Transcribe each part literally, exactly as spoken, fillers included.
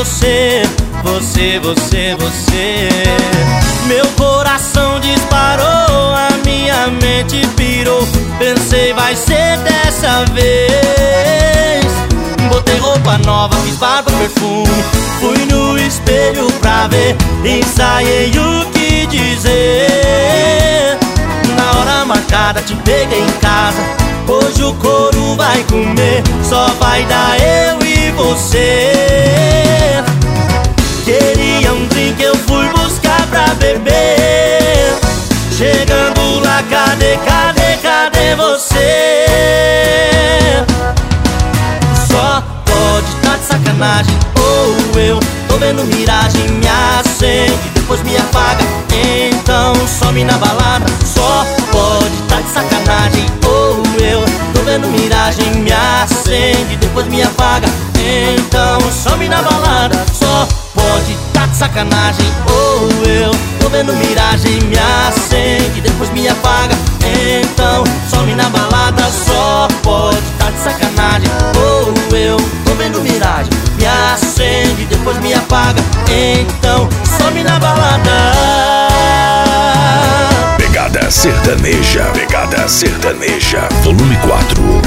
você, você, você, você. Meu coração disparou, a minha mente pirou. Pensei vai ser dessa vez. Botei roupa nova, fiz barba, perfume. Fui no espelho pra ver, ensaiei o que dizer. Na hora marcada te peguei em casa. Hoje o couro vai comer, só vai dar eu e você. Queria um drink, eu fui buscar pra beber. Chegando lá, cadê, cadê, cadê você? Só pode tá de sacanagem, ou eu tô vendo miragem. Me acende, depois me apaga, então some na balada. Só pode tá de sacanagem, ou eu tô vendo miragem. Me acende, depois me apaga, então some na balada. Só pode tá de sacanagem, ou eu tô vendo miragem. Me acende, depois me apaga, então some na balada. Só pode tá de sacanagem, ou eu tô vendo miragem. Me acende, depois me apaga, então some na balada. Pegada sertaneja, pegada sertaneja, volume quatro.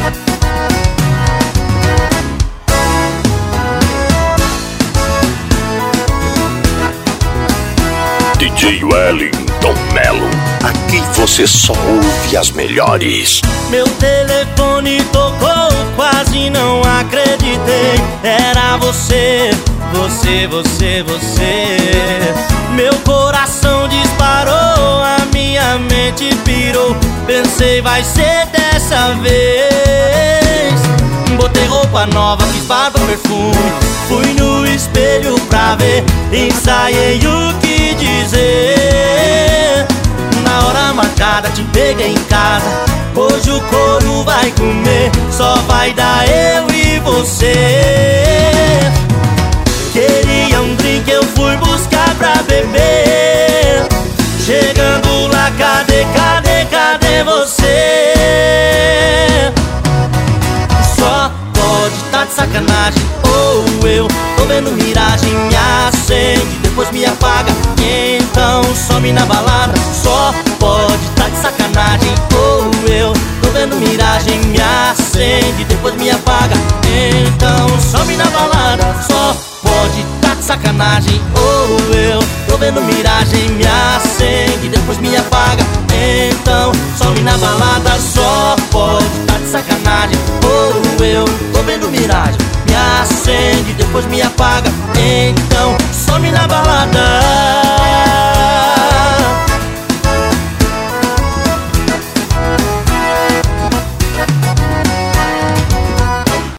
D J Wellington Melo, aqui você só ouve as melhores. Meu telefone tocou, quase não acreditei. Era você, você, você, você. Meu coração disparou, a minha mente pirou. Pensei vai ser dessa vez. Botei roupa nova, fiz barba, perfume. Fui no espelho pra ver, ensaiei o que dizer. Na hora marcada te peguei em casa. Hoje o couro vai comer, só vai dar eu e você. Queria um drink, eu fui buscar pra beber. Chegando lá, cadê, cadê, cadê você? Só pode tá de sacanagem, ou eu tô vendo miragem. Me acende, depois me apaga, então some na balada. Só pode tá de sacanagem, ou eu tô vendo miragem. Me acende, depois me apaga, então some na balada. Só pode tá de sacanagem, ou eu tô vendo miragem. Me acende, depois me apaga, então some na balada. Só pode tá de sacanagem, ou eu tô vendo miragem. Me acende, depois me apaga, então some na balada.